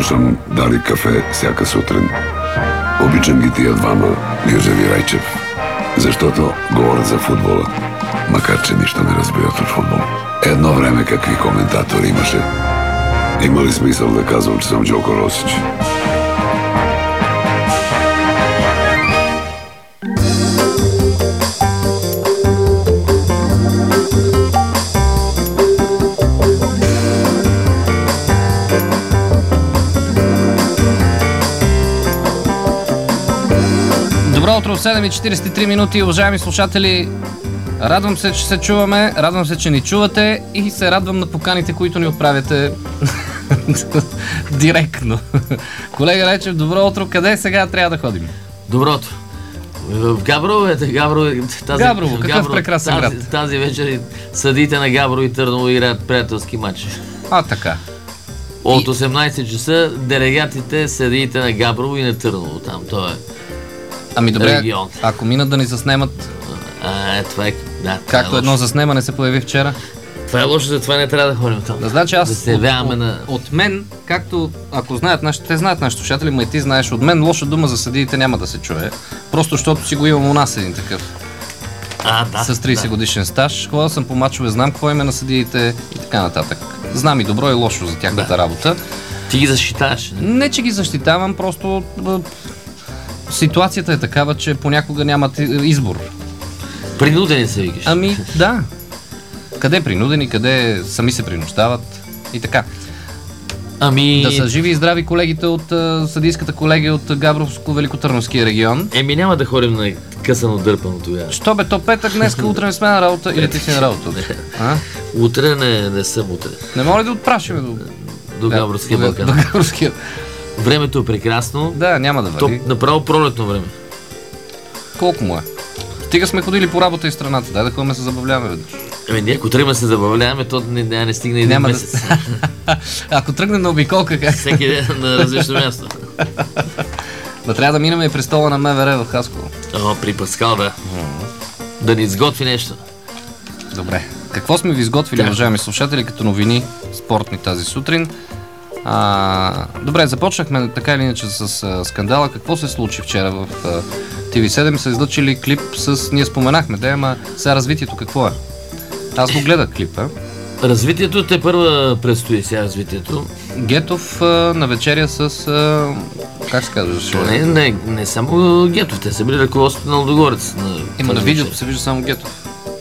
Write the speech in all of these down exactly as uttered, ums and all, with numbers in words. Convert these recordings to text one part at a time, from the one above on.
слушам Дали кафе всяка сутрин. Обичам ги тия двама, Гюзев и Райчев, защото говорят за футбола, макар че нищо не разбират от футбол. Едно време какви коментатори имаше. Има ли смисъл да казвам, че съм Джоко Росич? Добро утро, седем и четирийсет и три минути, уважаеми слушатели. Радвам се, че се чуваме, радвам се, че ни чувате и се радвам на поканите, които ни отправяте директно. Колега Речев, добро утро. Къде сега трябва да ходим? Добро утро. В Габрово, ете, Габрово, тази, Габрово, какъв Габрово, прекрасен тази, град. Тази вечер съдите на Габрово и Търново играят приятелски матч. А, така. От И... осемнайсет часа делегатите съдиите на Габрово и на Търново. Там, то е Ами добре, регион. ако минат да ни заснемат, А, е, това е, да, това както е едно лошо. заснемане се появи вчера. Това е лошо, затова не трябва да ходим там. Да, значи аз да се от, явяваме от, на... от мен, както ако знаят нашите, те знаят нашите слушатели, ма и ти знаеш, от мен лоша дума за съдиите няма да се чуе. Просто защото си го имам у нас един такъв. А, да, С трийсет да. годишен стаж, ходил съм по мачове, знам какво име на съдиите и така нататък. Знам и добро и лошо за тяхната Да. работа. Ти ги защитаваш. Не? Не, че ги защитавам, просто б, ситуацията е такава, че понякога нямат избор. Принудени се викаш. Ами, да. Къде принудени, къде сами се принуждават и така. Ами... Да са живи и здрави колегите от а, съдийската колегия от Габровско-Великотърновския регион. Еми няма да ходим на късано дърпано тогава. Що бе, то петък, днеска, утре не сме на работа или ти си на работа? А? Утре не, не съм утре. Не може ли да отпрашим до... До Габровския до- Балкан. До Габровския. Времето е прекрасно. Да, няма да То вали. направо пролетно време. Колко му е? Стига сме ходили по работа и страната. Дай да ходим да се забавляваме веднъж. Ами ние ако тръгнем се забавляваме, то не, не, не стигне един Няма месец. да... Ако тръгнем на обиколка, как? Всеки ден на различно място. Да трябва да минем и престола на МВР в Хасково. О, при Паскал, да. Да ни изготви нещо. Добре. Какво сме ви изготвили, Да. уважаеми слушатели, като новини спортни тази сутрин? А, добре, започнахме така или иначе с а, скандала. Какво се случи вчера в а, Т В седем? Са излъчили клип с... Ние споменахме, да, ама сега развитието какво е? Аз го гледах клипа. Развитието те първа предстои сега развитието. Гетов а, на вечеря с... А, как се казваш? То не, не, не само Гетов, те са били ръководството на Лудогорец. На Има на тази видеото, вечер. се вижда само Гетов.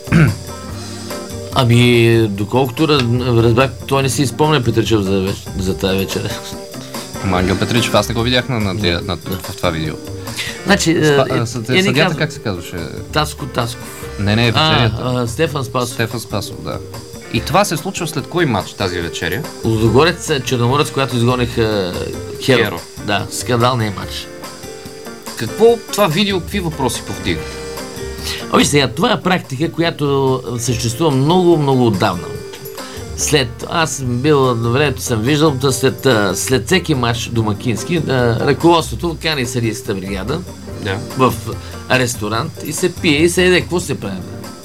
Ами, доколкото раз, разбрах, той не си спомня Петричев за, веч... за тази вечер. Ама Ангел Петричев, аз не го видях на, на, тия, на, в това видео. Значи, Спа, е, а, съд- е, не съдията казва- как се казваше? Таско Тасков. Не, не, А, вечерята. а, Стефан Спасов. Стефан Спасов, да. И това се случва след кой матч тази вечеря? Лудогорец, Черноморец, когато изгониха Херо. Херо. Да, скандалният матч. Какво това видео, какви въпроси повдига? Ами сега, това е практика, която съществува много, много отдавна. След, аз съм бил на времето, съм виждал, да след, а, след всеки матч домакински, а, ръководството кани съдийската бригада Да. в ресторант и се пие и се еде. Какво се прави?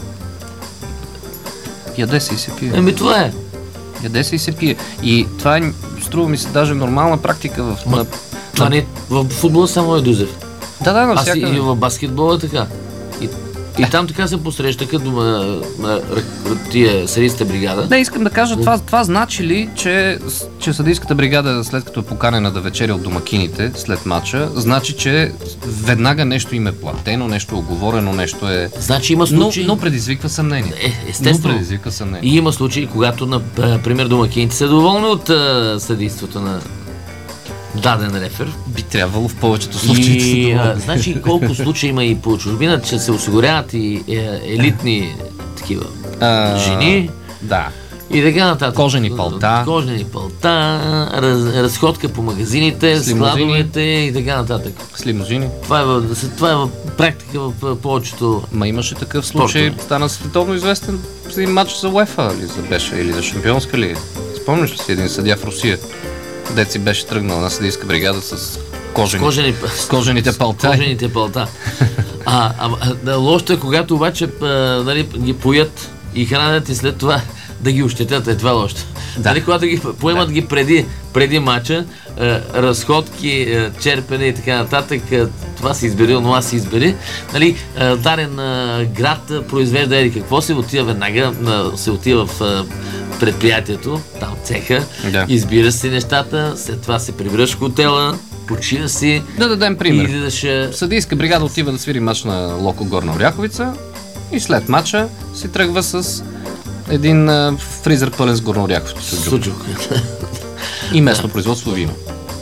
Яде се и се пие. Ами това е. Яде се и се пие. И това е, струва ми се, даже нормална практика в... Ма, на... Това не, в футбола само е Дузев. Да, да, Аз и, навсякъде. и в баскетбола е така. И, и там така се посрещаха дома, на, на тия съдийската бригада. Не, искам да кажа, това, това значи ли, че, че съдийската бригада, след като е поканена да вечеря от домакините след матча, значи, че веднага нещо им е платено, нещо е оговорено, нещо е... Значи има Но, случаи... но предизвиква съмнение. Е, естествено. Но предизвиква съмнение. И има случаи, когато, например, домакините са доволни от а, съдейството на даден рефер. Би трябвало в повечето случаи да И, се а, доволни. значи колко случаи има и по чужбина, че се осигуряват и е, елитни такива А, жени Да. и така нататък. Кожени палта. Кожени палта, раз, разходка по магазините, С лимузини. складовете и така нататък. С лимузини. Това е, в- това е в практика в повечето. Ма имаше такъв случай, Спорта. стана световно известен с един матч за УЕФА ли за беше, или за Шампионска ли. Спомняш ли си един съдия в Русия? Деци беше тръгнал на съдийска бригада с кожени, Кожени, с кожените палта. Кожените палта. А, а, а да, лошото е, когато обаче а, нали, ги поят и хранят и след това да ги ощетят, е това лошото. Да. Нали, когато ги поемат да. ги преди, преди матча, е, разходки, е, черпене и така нататък, е, това си избери, онова си избери. Нали, е, дарен е, град е, произвежда еди какво се отива веднага, е, се отива в е, предприятието, там цеха, да. избира си нещата, след това се прибираш в хотела, почива си. Да дадем пример. И да ще... Съдийска бригада отива да свири мач на Локо Горна Оряховица и след мача си тръгва с един а, фризер пълен с Горна Оряховица. Суджук. И местно производство вино.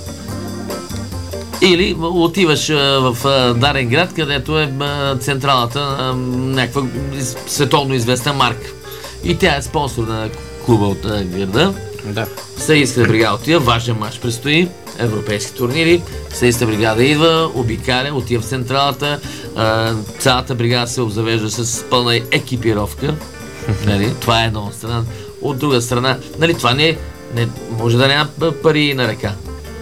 Или отиваш а, в а, дарен град, където е а, централата на някаква световно известна марка. И тя е спонсор на клуба от а, града. Да. Съдийска бригада отива, важен мач предстои, европейски турнири. Съдийска бригада идва, обикаля, отива в централата. А, цялата бригада се обзавежда с пълна екипировка. Нали? Това е една от страна. От друга страна, нали, това не, не може да няма пари на ръка.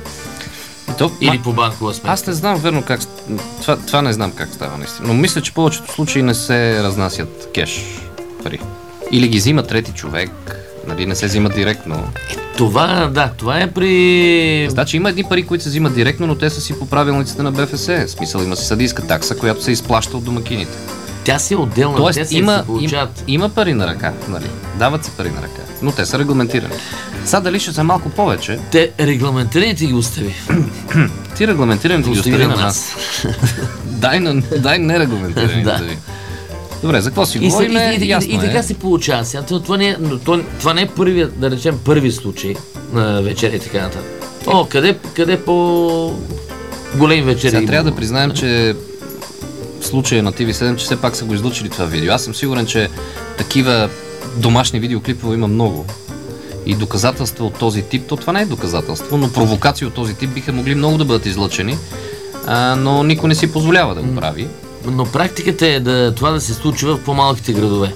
То, Или ма... по банкова сметка. Аз не знам верно как... Това, това не знам как става наистина. Но мисля, че в повечето случаи не се разнасят кеш пари. Или ги взима трети човек. Нали, не се взимат директно. Това, да, това е при... Значи има едни пари, които се взимат директно, но те са си по правилниците на БФС. В смисъл, има си съдийска такса, която се изплаща от домакините. Тя си е отделна, Тоест, те си има, се получават. Има, има пари на ръка, нали? Дават се пари на ръка, но те са регламентирани. Сега дали ще са малко повече? Те регламентираните ги остави. Ти регламентираните ги остави на нас. нас. дай, на, дай нерегламентираните да ви. Добре, за какво си И, говорим? и, и, и, ясно и, и така е. се получава. Сега, това, не е, това, това не е първи, да речем, първи случай на вечери и така нататък. О, къде, къде по големи вечери? Сега има? трябва да признаем, че в случая на Т В седем, че все пак са го излъчили това видео. Аз съм сигурен, че такива домашни видеоклипове има много. И доказателства от този тип, то това не е доказателство, но провокации от този тип биха могли много да бъдат излъчени, а, но никой не си позволява да го прави. Но практиката е да, това да се случва в по-малките градове.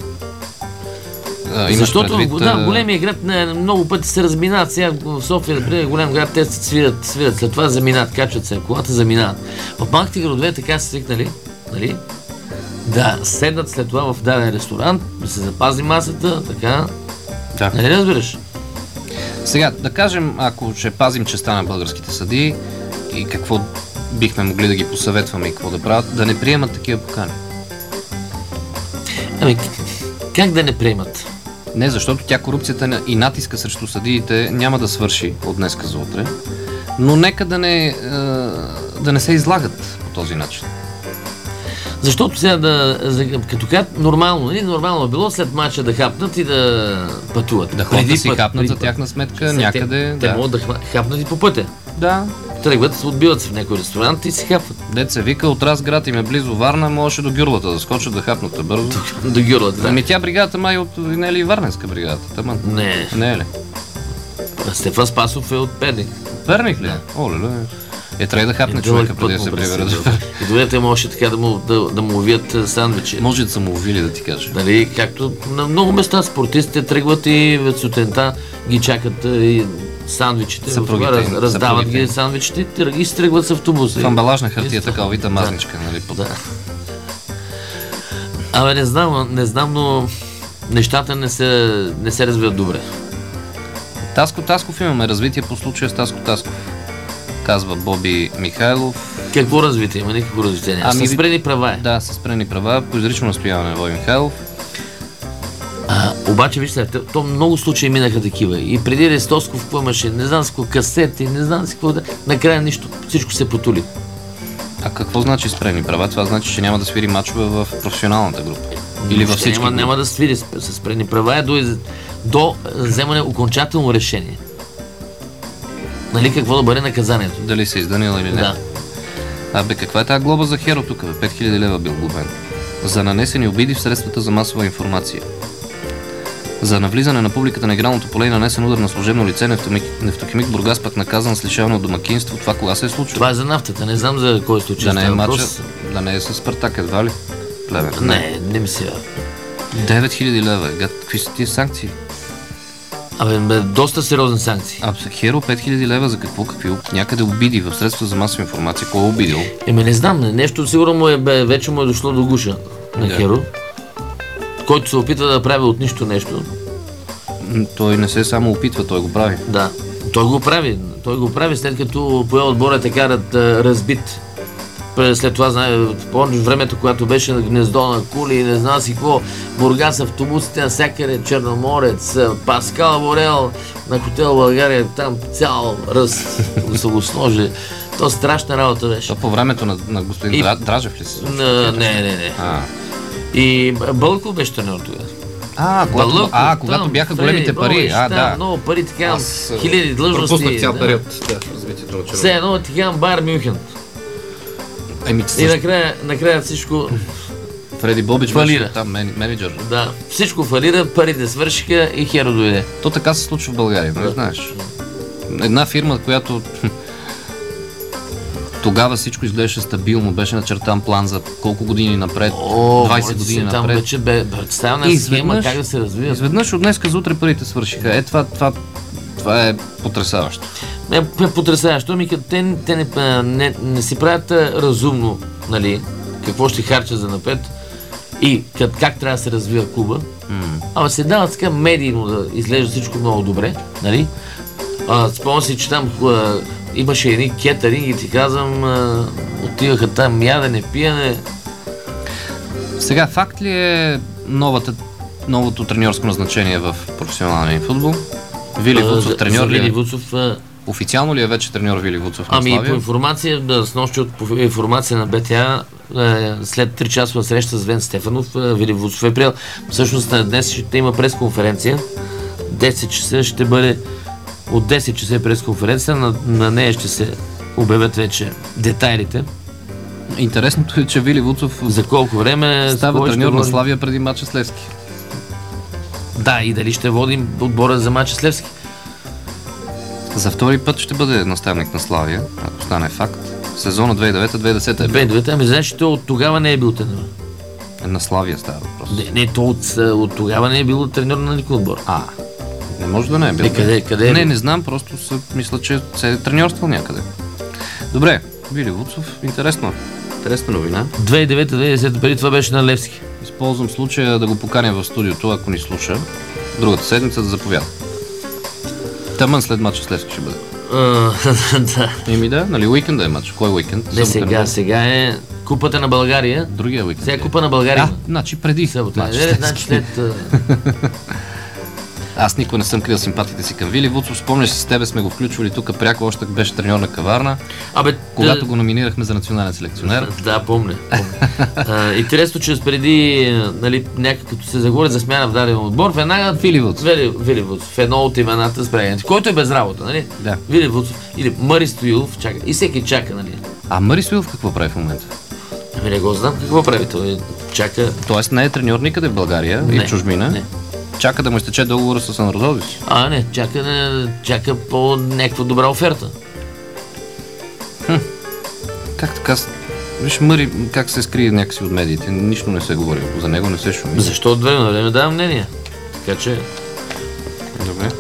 А, Защото предвид, да, големия град не, много пъти се разминават. Сега в София, например, голям град, те се свират, свират, след това заминават, качват се, колата заминават. В малките градове така се свикнали, нали? Да седнат след това в даден ресторант, да се запази масата, така. Да. Нали разбираш? Сега, да кажем, ако ще пазим честа на българските съдии и какво бихме могли да ги посъветваме и какво да правят, да не приемат такива покани. Ами, как да не приемат? Не, защото тя корупцията и натиска срещу съдиите няма да свърши от днеска за утре, но нека да не, е, да не се излагат по този начин. Защото сега да, като кажат нормално, нали? Нормално е било след мача да хапнат и да пътуват. Да ходят да си път, хапнат за път. тяхна сметка Сега някъде. Те, да. те могат да хапнат и по пътя. Да. Тръгват, отбиват се в някой ресторант и си хапват. Деца вика, от Разград им е близо Варна, можеше до Гюрлата да скочат да хапнат бързо. До Гюрлата, да. Ами тя бригадата май от, не е ли Варненска бригадата? Таман. Не. Не е ли? Стефан Спасов е от Перник. Перник ли? Да. Оле, е, трябва да хапне човека преди да се прибере. И добре, те може така да му, да, да му увият сандвичи. Може да са му увили, да ти кажа. Дали, както на много места спортистите тръгват и сутринта ги чакат и сандвичите. Съпругите Раз, им, раздават съпругите ги им. сандвичите и се тръгват с автобуса. В амбалажна хартия, И- така овита мазничка, нали? Под... Да. Абе, не знам, не знам, но нещата не се, не се развиват добре. Таско Тасков имаме развитие по случая с Таско Тасков. Казва Боби Михайлов. Какво развитие? Има никакво развитие. Ами, Ами, с спрени права е. Да, с спрени права, по изрично настояване на Боби Михайлов. А, обаче, вижте, то- то много случаи минаха такива. И преди Рестосков какво имаше, не знам с какво касети, не знам с какво да... Накрая нищо, всичко се потули. А какво значи спрени права? Това значи, че няма да свири мачове в професионалната група. Или във Въобще всички няма, групи. няма да свири с, с спрени права е до, из- до вземане окончателно решение. Нали какво да бъде наказанието? Дали се изданил или не. Да. Абе, каква е тази глоба за Херо тук? Бе? пет хиляди лева бил глобен. За нанесени обиди в средствата за масова информация. За навлизане на публиката на игралното поле и нанесен удар на служебно лице, нефтохимик, нефтохимик Бургас пък наказан с лишаване от домакинство. Това кога се е случило? Това е за нафтата, не знам за кой случай. Да не е става матча, въпрос. да не е с Спартак, едва ли? Плевен. Не, не ми се. девет хиляди лева. Гад, какви са тия санкции? Абе, бе, доста сериозни санкции. А, Херо пет хиляди лева за какво? Какви? Някъде обиди в средства за масова информация. Кой е обидил? Еми не знам, нещо сигурно му е, бе, вече му е дошло до гуша на Да. Херо, който се опитва да прави от нищо нещо. Той не се само опитва, той го прави. Да, той го прави. Той го прави след като поел отбора те карат а, разбит. След това, знае, помниш времето, когато беше на гнездо на кули и не знам си какво, Бургас, автобусите навсякъде, Черноморец, Паскал Борел на хотел България, там цял ръст да се го сложи. То страшна работа беше. То по времето на, на господин и... Дражев ли се? Не, не, не. А. И Бълков беше треньор тогава. А, когато, Бълъков, а, когато там, бяха големите пари. Беше, а, да. да. Много пари, така, хиляди длъжности. Пропуснах цял период да, развитието на все едно така Байер Мюнхен. Еми, и накрая, накрая всичко Фреди Бобич фалира. Беше там менеджер. Да, всичко фалира, парите свършиха и Херо дойде. То така се случва в България, не знаеш. Една фирма, която тогава всичко изглеждаше стабилно, беше начертан план за колко години напред, О, двайсет години там напред. Вече бе представена схема как да се развива. Изведнъж от днеска за утре парите свършиха. Е, това, това, това е потресаващо. Е, е потресаващо, ами като те, те не, не, не си правят разумно, нали, какво ще харчат за напред и как, как трябва да се развива клуба. Mm. Ама се дават така медийно да изглежда всичко много добре, нали. Спомням си, че там а, имаше едни кетеринги и ти казвам, а, отиваха там ядене, пиене. Сега, факт ли е новата, новото треньорско назначение в професионалния футбол? Вили Вуцов треньор ли е? Вили Вуцов, а... Официално ли е вече треньор Вили Вуцов на Ами Славия? по информация, да, с нощи от по информация на БТА, след три часова среща с Вен Стефанов, Вили Вуцов е приел. Всъщност днес ще има пресконференция. десет часа ще бъде, от десет часа е пресконференция, на, на нея ще се обявят вече детайлите. Интересното е, че Вили Вуцов за колко време става треньор на Славия преди мача с Левски. Да, и дали ще водим отбора за мача с Левски. За втори път ще бъде наставник на Славия, ако стане факт. Сезона две хиляди и девета - две хиляди и десета е две хиляди и девета, ами знаеш, че от тогава не е бил треньор. На Славия става въпрос. Не, не то от, от тогава не е бил треньор на никой отбор. А, не може да не е бил. Не, къде, къде е не, бил? не знам, просто се, мисля, че се е треньорствал някъде. Добре, Вили Вуцов, интересно. Интересна новина. две хиляди и девета - две хиляди и десета, преди това беше на Левски. Използвам случая да го поканя в студиото, ако ни слуша. Другата седмица да заповяда. Тъмън след мача с Левски ще бъде. Uh, да. Еми да, нали уикенда е мач? Кой уикенд? Не, сега, сега е Купата на България. Другия уикенд. Сега е Купа на България. А, значи преди събота. Е, значи след... Аз никога не съм крил симпатиите си към Вили Вуцов. Спомняш си, с тебе сме го включвали тук пряко, още беше треньор на Каварна. Абе, когато да... го номинирахме за национален селекционер. Да, помня. помня. Интересно, че преди, нали, някак като се заговори за смяна в даден отбор, веднага Вили Вуцов. Вили, Вили Вуцов, едно от имената с прегането, който е без работа, нали? Да. Вили Вуцов или Мари Стоилов чака. И всеки чака, нали? А Мари Стоилов какво прави в момента? Ами не го знам какво прави. Той чака. Тоест не е треньор никъде в България не, и в чужбина. Не. Чака да му изтече договора с Анародович. А, не, чака, не, чака по някаква добра оферта. Хм. Как така? Виж Мари как се скрие някакси от медиите. Нищо не се говори. За него не се шуми. Защо от време на време давам мнение? Така че... Добре.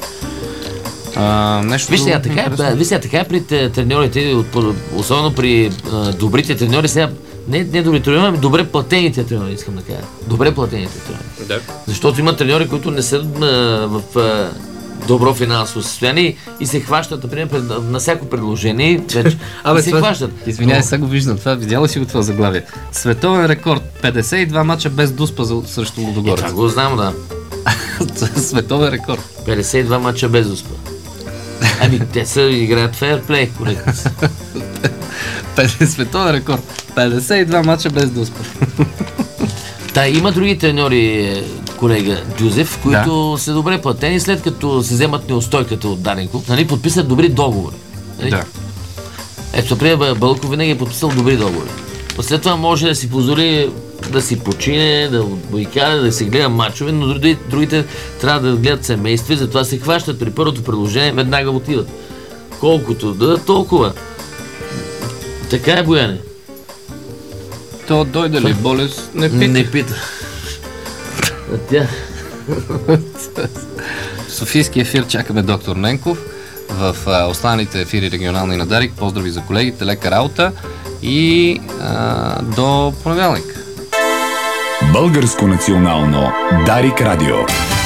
А, нещо виж сега, така е, виж сега, така е при треньорите, особено при а, добрите треньори, сега не, не добри треньори, ами добре платените треньори, искам да кажа. Добре платените треньори. Да. Защото има треньори, които не са а, в а, добро финансово състояние и се хващат, например, пред, на всяко предложение, вече Абе, се това, хващат. Извинявай, сега го виждам. Това, видяла си го това заглавие. Световен рекорд. петдесет и два мача без дуспа за, срещу Лудогорец. Е, това го знам, да. Световен рекорд. петдесет и два мача без дуспа. Ами, те са играят фейрплей, коректно. Световен рекорд. петдесет и два мача без дуспа. Та, има други треньори, колега Дюзев, които да. са добре платени, след като се вземат неустойката от даден клуб, нали, подписат добри договори. Нали? Да. Ето, например, Бълков винаги е подписал добри договори. След това може да си позволи да си почине, да обикаля, да се гледа мачове, но други, другите трябва да гледат семейства и затова се хващат при първото предложение, веднага отиват. Колкото да, толкова. Така е, Бояне. То дойде ли болест, не пита. Не пита. А тя... В Софийски ефир чакаме доктор Ненков. В а, останалите ефири регионални на Дарик. Поздрави за колегите, лека работа и а, до понеделник. Българско национално Дарик радио.